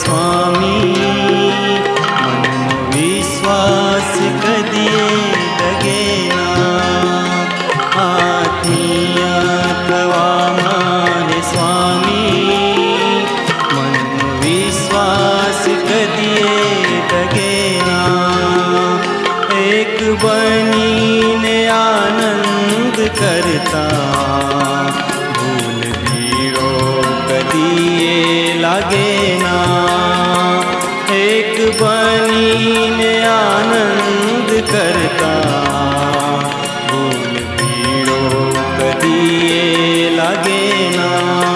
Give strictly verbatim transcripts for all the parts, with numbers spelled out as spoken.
स्वामी मननो विश्वास कदिए डगेना आत्मीय थवा माहे स्वामी मननो विश्वास कदिए डगेना एक बनीने आनंद करता भूल भीड़ो कदिए लागेना एक बनीने आनंद करता भूल भीड़ो कदिए लागेना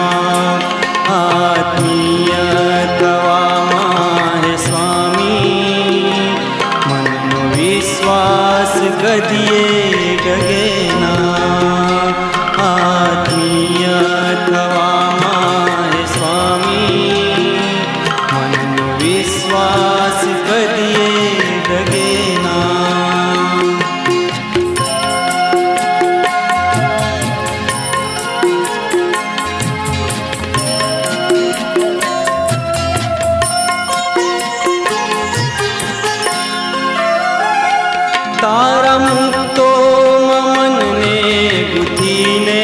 आत्मीय थवा माहे स्वामी मननो विश्वास कदिए डगेना आत्मीय थवा माहे स्वामी मननो विश्वास कदिए डगेना। तारा मुक्तो ममन ने बुद्धीने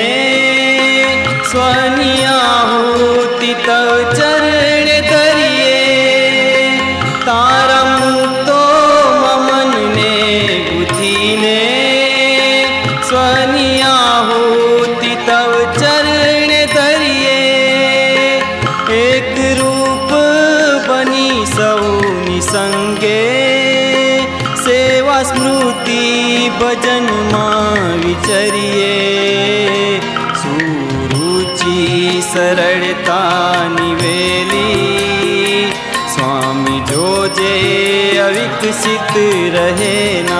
स्वनिया होती तव चरण धरिए तारा मुक्तो ममन ने बुद्धीने स्वनिया होती तव चरण धरिए एक रूप बनी सौ निसंगे सेवा स्मृति भजन मां विचरिए सुरुचि सरलता निवेली स्वामी जो जे अविकसित रहे ना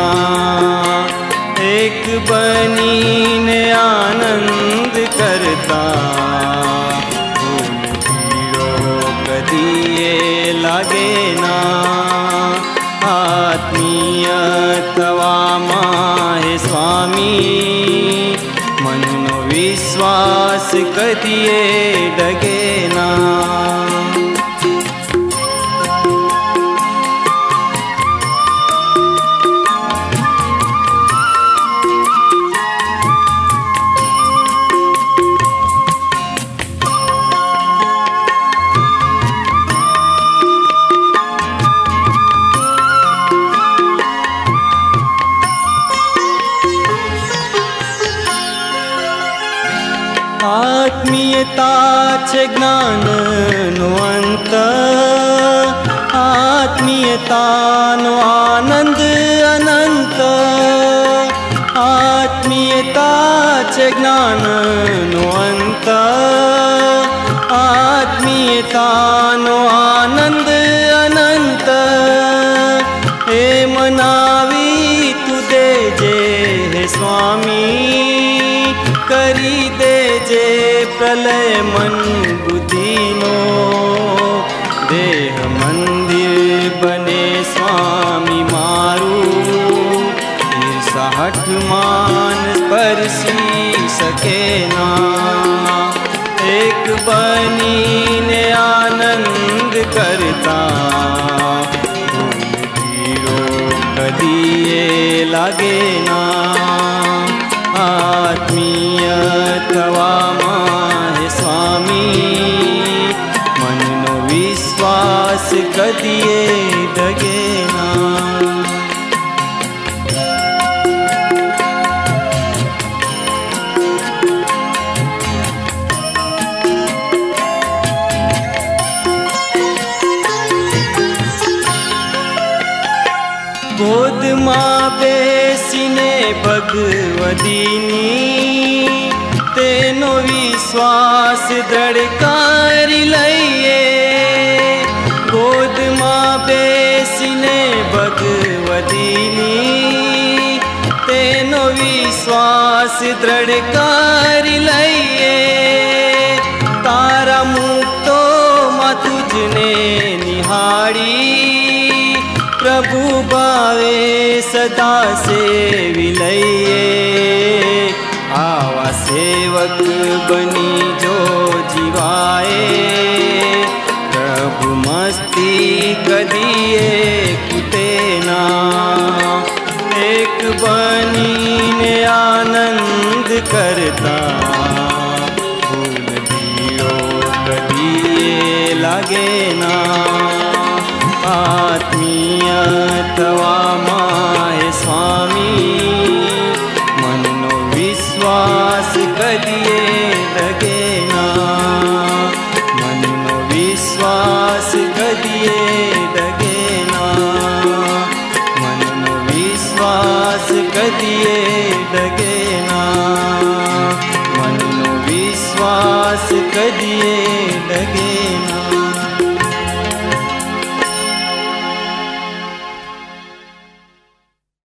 एक बनीने आनंद करता भूल भीड़ो कदिए लागेना आत्मीय थवा माहे स्वामी मननो विश्वास कदिए डगेना। आत्मीयता छे ज्ञान नो अंत आत्मीयता नो आनंद अनंत आत्मीयता छे ज्ञान नो अंत आत्मीयता नो आनंद अनंत हे मनावी तू देजे हे स्वामी करी देजे प्रलय मन बुद्धिनो देह मंदिर बने स्वामी मारू ईर्षा मान स्पर्शी सके ना एक बनीने आनंद करता भूल भीड़ो कदिए लागेना आत्मीय थवा माहे स्वामी मननो विश्वास कदिए डगेना। गोद मां बेसीने भगवदीनी तेनो विश्वास दृढ़ करी लईए गोद मां बेसीने भगवदीनी तेनो विश्वास दृढ़ करी लईए तारा मुक्तो मां तुझने निहाड़ी प्रभु भावे सदा से विलये आवा सेवक बनी जो जीवाए प्रभु मस्त मस्ती कदिए कुटेना। एक बनीने आनंद करता भूल दियो कदिए लागे ना। आत्मीयतवा माय स्वामी मननो विश्वास कदिए लगे ना। मननो विश्वास कदिए लगे ना। मननो विश्वास कदिए लगे